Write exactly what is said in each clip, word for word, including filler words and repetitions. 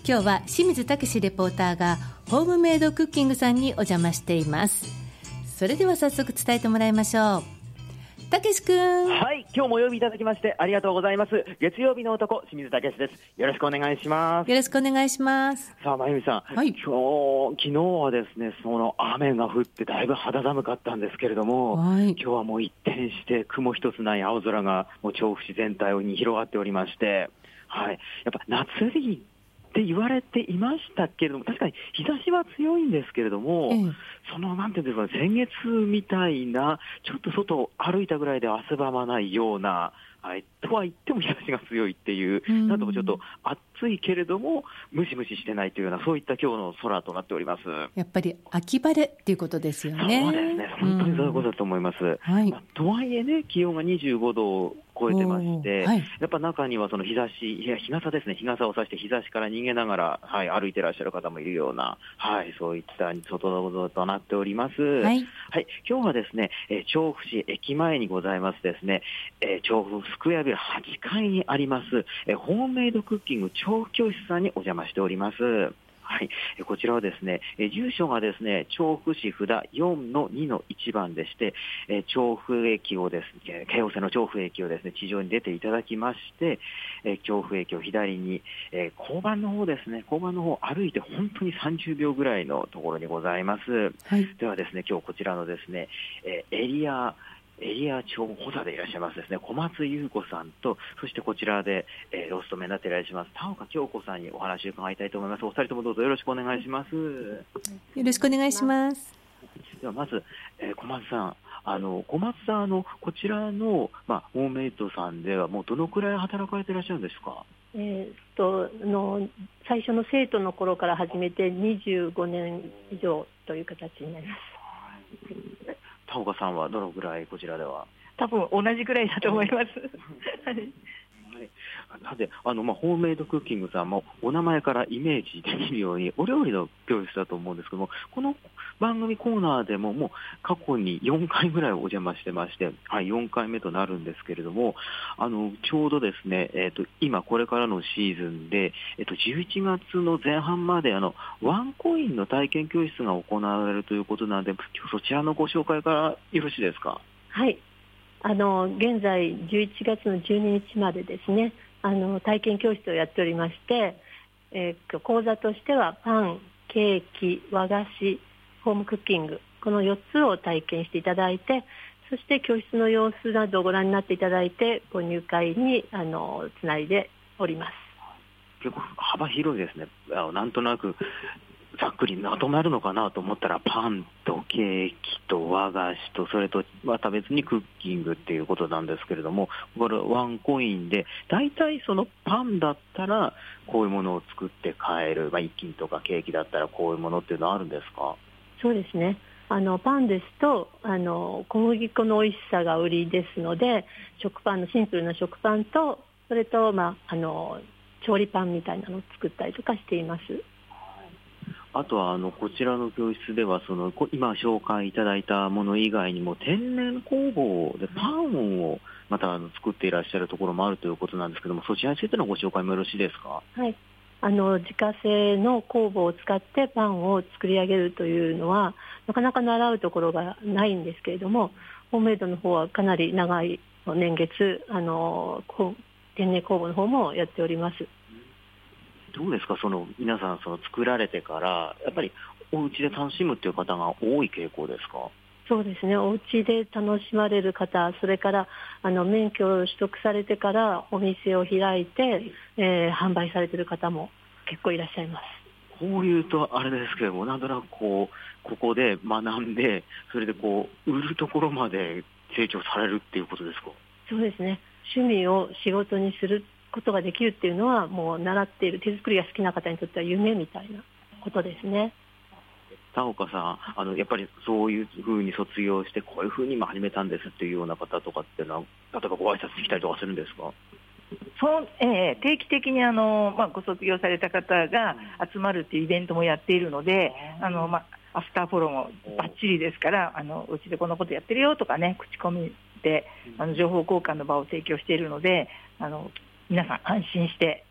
今日は清水武レポーターがホームメイドクッキングさんにお邪魔しています。それでは早速伝えてもらいましょう。たけしくん。 はい、今日もお呼びいただきましてありがとうございます。月曜日の男、清水武です。よろしくお願いします。 よろしくお願いします。 さあ、まゆみさん、はい、今日昨日はですね、その雨が降ってだいぶ肌寒かったんですけれども、はい、今日はもう一転して雲一つない青空がもう調布市全体に広がっておりまして、はい、やっぱ夏日って言われていましたけれども、確かに日差しは強いんですけれども、ええ、そのなんていうんですかね、先月みたいなちょっと外を歩いたぐらいで汗ばまないような、はい、とは言っても日差しが強いっていう、うん、なんともちょっと暑いけれどもムシムシしてないというような、そういった今日の空となっております。 やっぱり秋晴れっていうことですよね。 そうですね、本当にそういうことだと思います、うん、はい、まあ、とはいえね、気温がにじゅうごどを超えてまして、はい、やっぱ中にはその日差し、いや日傘ですね、日傘を差して日差しから逃げながら、はい、歩いてらっしゃる方もいるような、はい、そういった外となっております。はい、はい、今日はですね、えー、調布市駅前にございますですね、えー、調布スクエアビルはちかいにあります、えー、ホームメイドクッキング調布教室さんにお邪魔しております。はい、こちらはですね、住所がですね、調布市札 よんのにのいち 番でして、調布駅をですね、京王線の調布駅をですね、地上に出ていただきまして、調布駅を左に、交番の方ですね、交番の方を歩いて本当にさんじゅうびょうぐらいのところにございます。はい、ではですね、今日こちらのですね、エリアエリア長補佐でいらっしゃいますですね、小松優子さんと、そしてこちらで、えー、ロスト目になっていらっしゃいます田岡京子さんにお話を伺いたいと思います。お二人ともどうぞよろしくお願いします。よろしくお願いします。 ではまず、えー、小松さん、あの小松さん、あのこちらの、まあ、ホームメイトさんではもうどのくらい働かれていらっしゃるんですか？ えー、っとの最初の生徒の頃から始めてにじゅうごねん以上という形になります。 はい、田岡さんはどのぐらいこちらでは？ 多分同じぐらいだと思います。はい、 さて、あの、まあ、ホームメイドクッキングさんもお名前からイメージできるようにお料理の教室だと思うんですけども、この番組コーナーでももう過去によんかいぐらいお邪魔してまして、はい、よんかいめとなるんですけれども、あのちょうどですね、えー、と今これからのシーズンで、えー、とじゅういちがつの前半まであのワンコインの体験教室が行われるということなので、今日そちらのご紹介からよろしいですか？ はい、あの現在じゅういちがつのじゅうににちまでですね、あの体験教室をやっておりまして、えー、講座としてはパン、ケーキ、和菓子、ホームクッキング、このよっつを体験していただいて、そして教室の様子などをご覧になっていただいて、ご入会にあのつないでおります。 結構幅広いですね。あのなんとなくざっくりまとまるのかなと思ったら、パンとケーキと和菓子と、それとまた別にクッキングっていうことなんですけれども、これワンコインでだいたいそのパンだったらこういうものを作って買える、まあ、一斤とかケーキだったらこういうものっていうのはあるんですか？ そうですね、あのパンですとあの小麦粉の美味しさが売りですので、食パンのシンプルな食パンと、それと、まあ、あの調理パンみたいなのを作ったりとかしています。 あとはあのこちらの教室ではその今紹介いただいたもの以外にも天然工房でパンをまた作っていらっしゃるところもあるということなんですけども、そちらについてのご紹介もよろしいですか？ はい、あの自家製の工房を使ってパンを作り上げるというのはなかなか習うところがないんですけれども、ホームメイドの方はかなり長い年月あの天然工房の方もやっております。 どうですか、その皆さんその作られてからやっぱりお家で楽しむという方が多い傾向ですか？ そうですね、お家で楽しまれる方、それからあの免許を取得されてからお店を開いて、えー、販売されている方も結構いらっしゃいます。 こういうとあれですけども、なんとなくこうここで学んで、それでこう売るところまで成長されるっていうことですか？ そうですね、趣味を仕事にすることができるっていうのは、もう習っている手作りが好きな方にとっては夢みたいなことですね。 田岡さん、あのやっぱりそういうふうに卒業してこういうふうに今始めたんですっていうような方とかっていうのは、例えばご挨拶来たりとかするんですか？ そう、えー、定期的にあの、まあ、ご卒業された方が集まるっていうイベントもやっているので、あの、まあ、アフターフォローもバッチリですから、あのうちでこのことやってるよとかね、口コミであの情報交換の場を提供しているので、あの皆さん安心して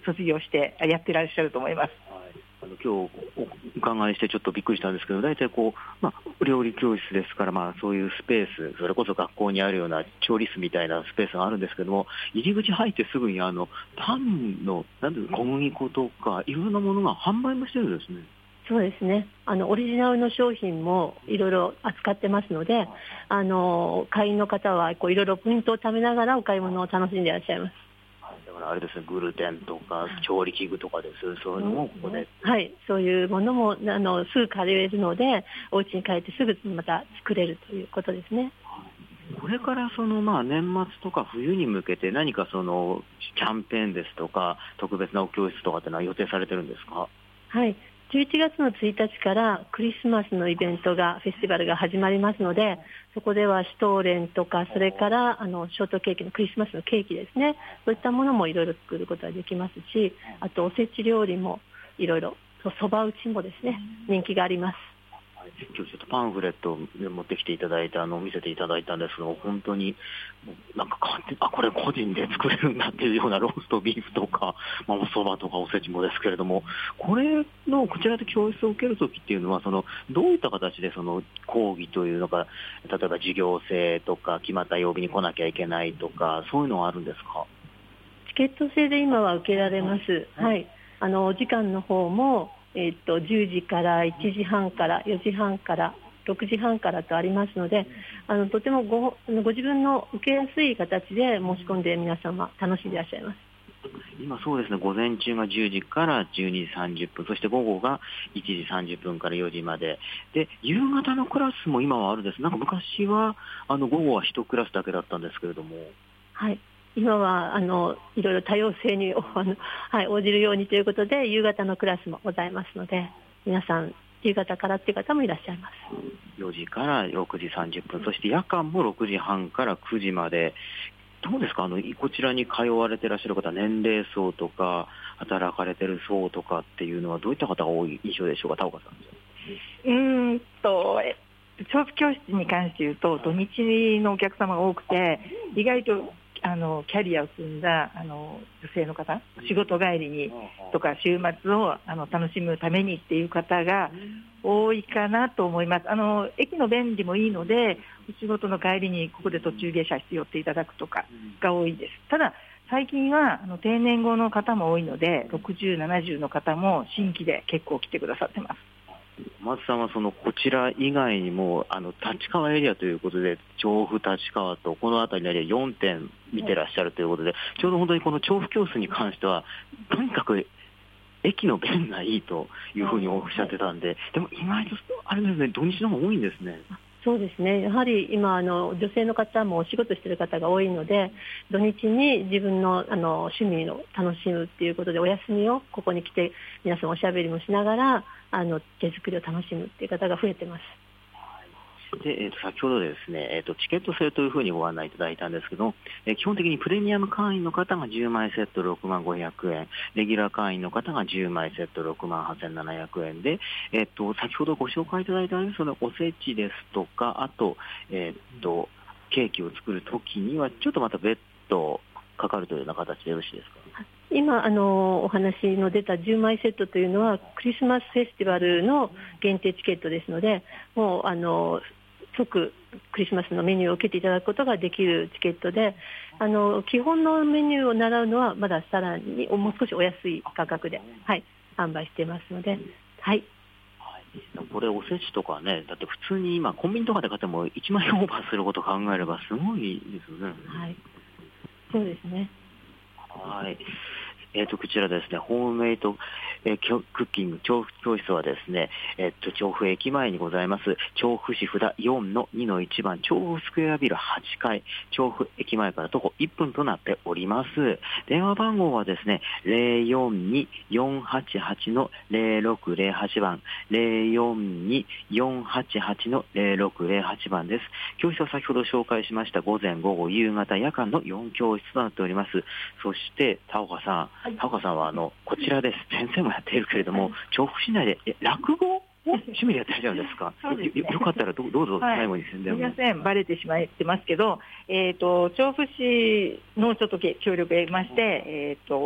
卒業してやってらっしゃると思います。 あの今日お伺いしてちょっとびっくりしたんですけど、大体こう、まあ、料理教室ですから、まあ、そういうスペース、それこそ学校にあるような調理室みたいなスペースがあるんですけども、入り口入ってすぐにあのパンのなんていう小麦粉とかいろんなものが販売もしてるんですね。 そうですね、あのオリジナルの商品もいろいろ扱ってますので、あの会員の方はこういろいろポイントを貯めながらお買い物を楽しんでいらっしゃいます。 だからあれですね、グルテンとか調理器具とかです、そういうのもここで、 はい、そういうものもあのすぐ借りれるので、お家に帰ってすぐまた作れるということですね。 これからそのまあ年末とか冬に向けて何かそのキャンペーンですとか特別なお教室とかってのは予定されてるんですか？ はい、じゅういちがつのついたちからクリスマスのイベントがフェスティバルが始まりますので、そこではシュトーレンとか、それからあのショートケーキのクリスマスのケーキですね、そういったものもいろいろ作ることができますし、あとおせち料理もいろいろ、そば打ちもですね、人気があります。 今日ちょっとパンフレットを持ってきていただいて、あの見せていただいたんですけど、本当になんかあこれ個人で作れるんだっていうようなローストビーフとか、まあ、おそばとかおせちもですけれども、これのこちらで教室を受けるときっていうのはそのどういった形でその講義というのか、例えば授業制とか決まった曜日に来なきゃいけないとか、そういうのはあるんですか？ チケット制で今は受けられます。はい、あのお時間の方もえー、とじゅうじからいちじはんからよじはんからろくじはんからとありますので、あのとても ご, ご自分の受けやすい形で申し込んで皆様楽しんでいらっしゃいます。 今そうですね、午前中がじゅうじからじゅうにじさんじゅっぷん、そして午後がいちじさんじゅっぷんからよじまでで、夕方のクラスも今はあるんです。なんか昔はあの午後はいちクラスだけだったんですけれども、 はい、今はあのいろいろ多様性にあの、はい、応じるようにということで夕方のクラスもございますので、皆さん夕方からという方もいらっしゃいます。 よじからろくじさんじゅっぷん、そして夜間もろくじはんからくじまで。どうですか、あのこちらに通われていらっしゃる方、年齢層とか働かれている層とかっていうのはどういった方が多い印象でしょうか？田岡さん。 うーんと調布教室に関して言うと土日のお客様が多くて、意外とあのキャリアを積んだあの女性の方、仕事帰りにとか週末をあの楽しむためにっていう方が多いかなと思います。あの駅の便利もいいので、お仕事の帰りにここで途中下車して寄っていただくとかが多いです。ただ最近はあの定年後の方も多いので、ろくじゅう、ななじゅうの方も新規で結構来てくださってます。 松さんはそのこちら以外にもあの立川エリアということで、調布立川とこの辺りのエリアよんてん見てらっしゃるということで、ちょうど本当にこの調布教室に関してはとにかく駅の便がいいというふうにおっしゃってたんで、でも意外とあれですね、土日の方が多いんですね。 そうですね、やはり今あの女性の方もお仕事している方が多いので、土日に自分 の, あの趣味を楽しむっていうことでお休みをここに来て皆さんおしゃべりもしながらあの手作りを楽しむっていう方が増えてます。 でえー、と先ほどですね、えー、とチケット制というふうにご案内いただいたんですけど、えー、基本的にプレミアム会員の方がじゅうまいセットろくまんごひゃくえん、レギュラー会員の方がじゅうまいセットろくまんはっせんななひゃくえんで、えー、と先ほどご紹介いただいたそのおせちですとか、あと,、えー、とケーキを作るときにはちょっとまた別途かかるというような形でよろしいですか？ 今あのお話の出たじゅうまいセットというのはクリスマスフェスティバルの限定チケットですので、もうあの即クリスマスのメニューを受けていただくことができるチケットで、あの基本のメニューを習うのはまださらにもう少しお安い価格で、はい、販売していますので、はい、 これおせちとかね、だって普通に今コンビニとかで買ってもいちまんえんオーバーすることを考えればすごいですよね。 はい、そうですね。 はい、えー、とこちらですね、ホームメイド、えー、クッキング調布教室はですね、えー、と調布駅前にございます調布市札 よんのにのいち 番調布スクエアビルはちかい、調布駅前から徒歩いっぷんとなっております。電話番号はですね ゼロよんに よんはちはち のゼロろくゼロはち 番 ゼロよんに よんはちはち のゼロろくゼロはち 番です。教室は先ほど紹介しました午前午後夕方夜間のよん教室となっております。そして田岡さん、はい、田岡さんはあのこちらです、先生もやっているけれども、はい、調布市内でえ落語を趣味でやってらっしゃるんですか？ そうですね、 よ, よかったら ど, どうぞ最後に宣伝を。 すみません、バレてしまってますけど、えー、と調布市のちょっと協力を得まして、えー、と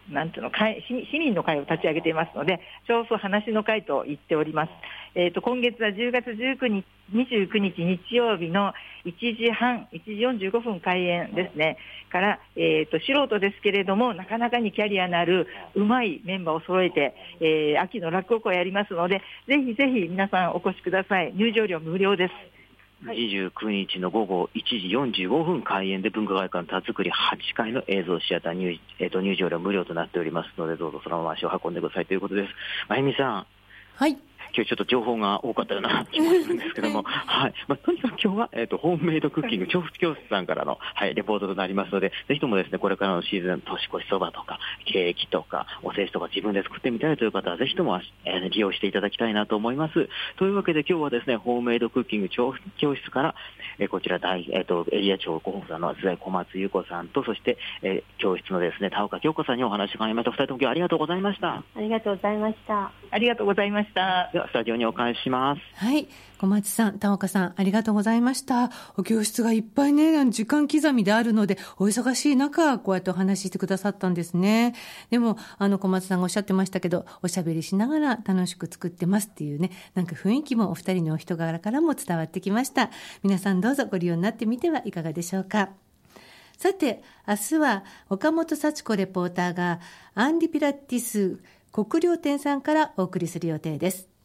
なんていうの会市民の会を立ち上げていますので、少数話の会と言っております。えー、と今月はじゅうがつじゅうくにちにじゅうくにち日曜日のいちじはんいちじよんじゅうごふん開演ですねから、えー、と素人ですけれどもなかなかにキャリアのあるうまいメンバーを揃えて、えー、秋の落語会をやりますので、ぜひぜひ皆さんお越しください。入場料無料です。 にじゅうくにちの午後いちじよんじゅうごふん開演で文化会館田作りはちかいの映像シアター 入,、えー、と入場料無料となっておりますので、どうぞそのまま足を運んでくださいということです。まゆみさん、 はい、 今日ちょっと情報が多かったような気もするんですけども、はいまあ、とにかく今日は、えー、とホームメイドクッキング調布教室さんからの、はい、レポートとなりますので、ぜひともですねこれからのシーズン年越しそばとかケーキとかおせちとか自分で作ってみたいという方はぜひとも、えー、利用していただきたいなと思います。というわけで今日はですねホームメイドクッキング調布教室から、えー、こちら大、えー、とエリア長候補さんの小松優子さんと、そして、えー、教室のですね田岡京子さんにお話を伺いました。ふたりとも今日はありがとうございました。 ありがとうございました。 ありがとうございました。 ではスタジオにお返しします。 はい、小松さん、田岡さん、ありがとうございました。お教室がいっぱいね、時間刻みであるので、お忙しい中、こうやってお話ししてくださったんですね。でも、あの、小松さんがおっしゃってましたけど、おしゃべりしながら楽しく作ってますっていうね、なんか雰囲気もお二人のお人柄からも伝わってきました。皆さんどうぞご利用になってみてはいかがでしょうか。さて、明日は岡本幸子レポーターがアンリピラティス国領店さんからお送りする予定です。